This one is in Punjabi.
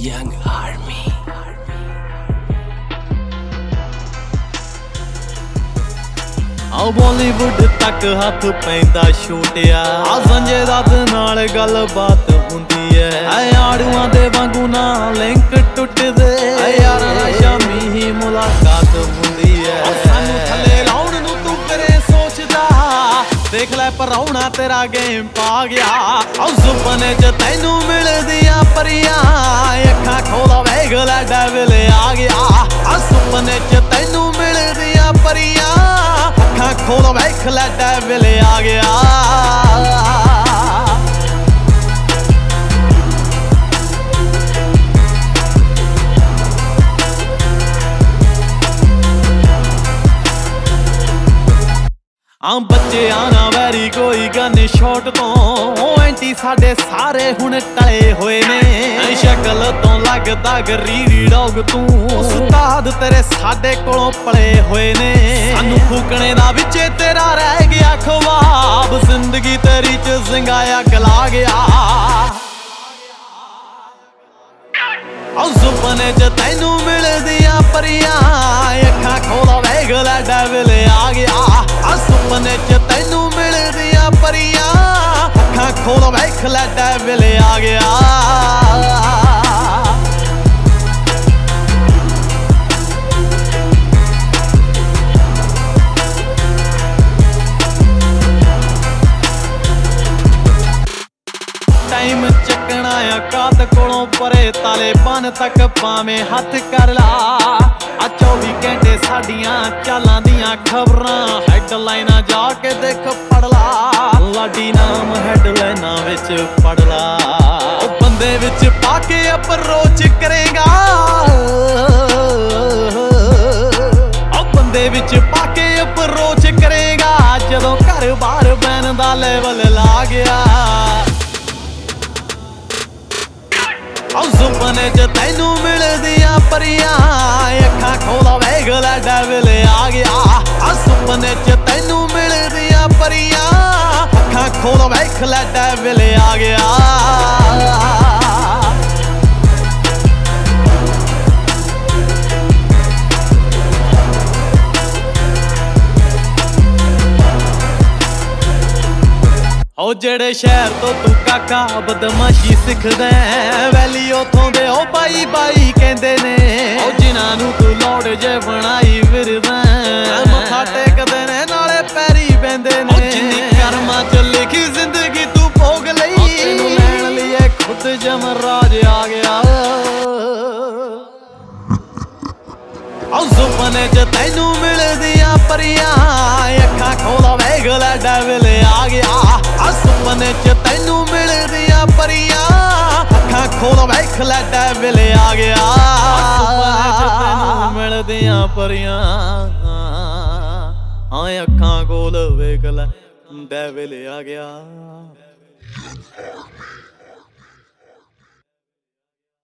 Young Army. ਬਾਲੀਵੁੱਡ ਤੱਕ ਹੱਥ ਪੈਂਦਾ ਛੋਟਿਆ ਸੰਜੇ ਦੱਤ ਨਾਲ ਗੱਲਬਾਤ ਹੁੰਦੀ ਐ ਆੜੂਆਂ ਦੇ ਵਾਂਗੂ ਨਾ ਲਿੰਕ ਟੁੱਟਦੇ ਯਾਰਾਂ ਨਾਲ ਸ਼ਾਮੀ ਹੀ ਮੁਲਾਕਾਤ ਹੁੰਦੀ ਐ ਸਾਨੂੰ ਥੱਲੇ ਲਾਉਣ ਨੂੰ ਤੂੰ ਕਰੇ ਸੋਚਦਾ ਦੇਖ ਲੈ ਪਰਾਉਣਾ ਤੇਰਾ ਗੇਮ ਪਾ ਗਿਆ ਸੁਪਨੇ ਚ ਤੈਨੂੰ ਮਿਲਦੀਆਂ ਪਰੀਆਂ ਅੱਖਾਂ ਖੋਲ ਵੇਖ ਲੈ ਡੈਵਲ ਆ ਗਿਆ ਸੁਪਨੇ ਚ ਤੈਨੂੰ ਮਿਲਦੀਆਂ ਪਰੀਆਂ ਅੱਖਾਂ ਖੋਲ ਵੇਖ ਲੈ ਡੈਵਲ ਆ ਗਿਆ ਬੱਚਿਆਂ ਨਾ ਵੈਰੀ ਕੋਈ ਗਨ ਸ਼ਾਟ ਤੋਂ ਐਂਟੀ ਸਾਡੇ ਸਾਰੇ ਹੁਣ ਟਲੇ ਹੋਏ ਨੇ ਸ਼ਕਲ ਤੋਂ ਲੱਗਦਾ ਗਰੀੜੀ ਡੌਗ ਤੂੰ ਉਸਤਾਦ ਤੇਰੇ ਸਾਡੇ ਕੋਲੋਂ ਪਲੇ ਹੋਏ ਨੇ ਸਾਨੂੰ ਫੂਕਣੇ ਦਾ ਵਿੱਚੇ ਤੇਰਾ ਰਹਿ ਗਿਆ ਖਵਾਬ ਜ਼ਿੰਦਗੀ ਤੇਰੀ ਚ ਸਿੰਗਾਇਆ ਗਲਾ ਗਿਆ ਸੁਪਨੇ ਚ ਤੈਨੂੰ ਮਿਲਦੀਆਂ ਪਰੀਆਂ ਅੱਖਾਂ ਖੋਲ ਵੇਖ ਲੈ ਡੈਵਲ ਆ ਗਿਆ ਸੁਪਨੇ ਚ ਤੈਨੂੰ ਮਿਲਦੀਆਂ ਪਰੀਆਂ ਅੱਖਾਂ ਖੋਲ ਵੇਖ ਲੈ ਡੈਵਲ ਆ ਗਿਆ ਟਾਈਮ ਚੱਕਣਾ ਆ ਕਾਤ ਕੋਲੋਂ ਪਰੇ ਤਾਲਿਬਾਨ ਤੱਕ ਭਾਵੇਂ ਹੱਥ ਕਰ ਲਾ ਆ 24 ਘੰਟੇ ਸਾਡੀਆਂ ਚਾਲਾਂ ਦੀਆਂ ਖਬਰਾਂ ਹੈਡਲਾਈਨਾਂ ਜਾ ਕੇ ਦੇਖ ਪੜ ਲਾ ਲਾਡੀ ਨਾਮ ਹੈਡਲਾਈਨਾਂ ਵਿੱਚ ਪੜ ਲਾ ਉਹ ਬੰਦੇ ਵਿੱਚ ਪਾ ਕੇ ਅਪਰੋਚ ਕਰੇਗਾ ਉਹ ਬੰਦੇ ਵਿੱਚ ਪਾ ਕੇ ਅਪਰੋਚ ਕਰੇਗਾ ਜਦੋਂ ਘਰ ਬਾਹਰ ਬੈਨ ਦਾ ਲੈਵਲ ਲਾ ਗਿਆ ਸੁਪਨੇ ਚ ਤੈਨੂੰ ਮਿਲਦੀਆਂ ਪਰੀਆਂ ਅੱਖਾਂ ਖੋਲ ਵੇਖ ਲੈ ਡੈਵਲ ਆ ਗਿਆ ਸੁਪਨੇ ਚ ਤੈਨੂੰ ਮਿਲਦੀਆਂ ਪਰੀਆਂ ਅੱਖਾਂ ਖੋਲ ਵੇਖ ਲੈ ਡੈਵਲ ਆ ਗਿਆ ਉਹ ਜਿਹੜੇ ਸ਼ਹਿਰ ਤੋਂ ਤੂੰ ਕਾਕਾ ਬਦਮਾਸ਼ੀ ਸਿੱਖਦਾ ਵੈਲੀ ਉਥੋਂ ਦੇ ਉਹ ਬਾਈ ਬਾਈ ਕਹਿੰਦੇ ਨੇ ਉਹ ਜਿਨ੍ਹਾਂ ਨੂੰ ਤੂੰ ਲੋੜ ਜੇ ਬਣਾਈ ਫਿਰਦਾ ਮੱਥਾ ਟੇਕਦੇ ਨੇ ਨਾਲੇ ਪੈਰੀ ਬਹਿੰਦੇ ਨੇ ਜਿੰਨੀ ਕਰਮਾਂ ਚ ਲਿਖੀ ਜ਼ਿੰਦਗੀ ਤੂੰ ਭੋਗ ਲਈ ਤੈਨੂੰ ਲੈਣ ਲਈ ਖੁਦ ਜਮਰਾਜ ਆ ਗਿਆ ਸੁਪਨੇ ਚ ਤੈਨੂੰ ਮਿਲਦੀਆਂ ਪਰੀਆਂ ਅੱਖਾਂ ਖੋਲ ਵੇਖ ਲੈ ਡੈਵਲ ਆ ਗਿਆ ਸੁਪਨੇ ਚ ਤੈਨੂੰ ਮਿਲਦੀਆਂ ਪਰੀਆਂ ਅੱਖਾਂ ਖੋਲ ਵੇਖ ਲੈ ਡੈਵਲ ਆ ਗਿਆ ਸੁਪਨੇ ਚ ਤੈਨੂੰ ਮਿਲਦੀਆਂ ਪਰੀਆਂ ਅੱਖਾਂ ਖੋਲ ਵੇਖ ਲੈ ਡੈਵਲ ਆ ਗਿਆ